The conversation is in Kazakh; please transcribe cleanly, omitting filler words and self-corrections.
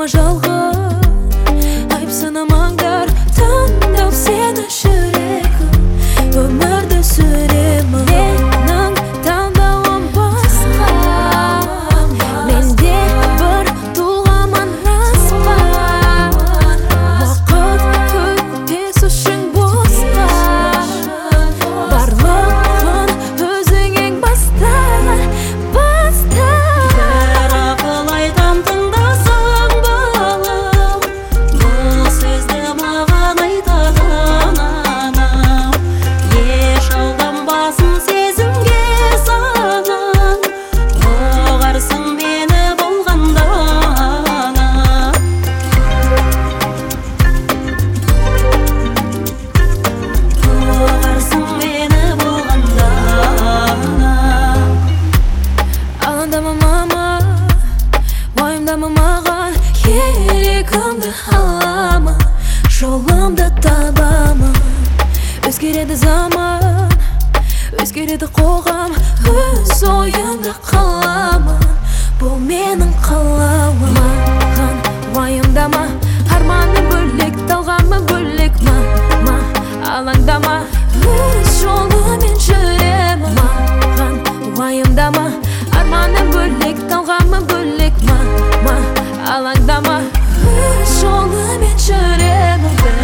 Қалма жалғыз, айып санамаңдар, таңдап сені жүрегім, өмірді сүремін. Менің таңдауым басқа, менде бір тұлғамын рас па? Уақыт өтпес үшін босқа, барлығын өзің ең баста. Бір ақыл айтам тыңдасаң балам, бұл сөзді маған айтатын анам. Еш алданбасын сезімге санаң, ұғарсың мені болғанда анам. Ұғарсың мені болғанда анам. Алаңдама мама, уайымдама маған, керегімді аламын, жолымды табамын. Өзгереді заман, өзгереді қоғам, өз ойымды қаламын, бұл менің қалауым. Маған уайымдама, арманым бөлек, талғамы бөлек. Алаңдама, өз жолымен жүремін. Маған уайымдама, арманым бөлек, талғамы бөлек. Алаңдама, өз жолымен жүремін.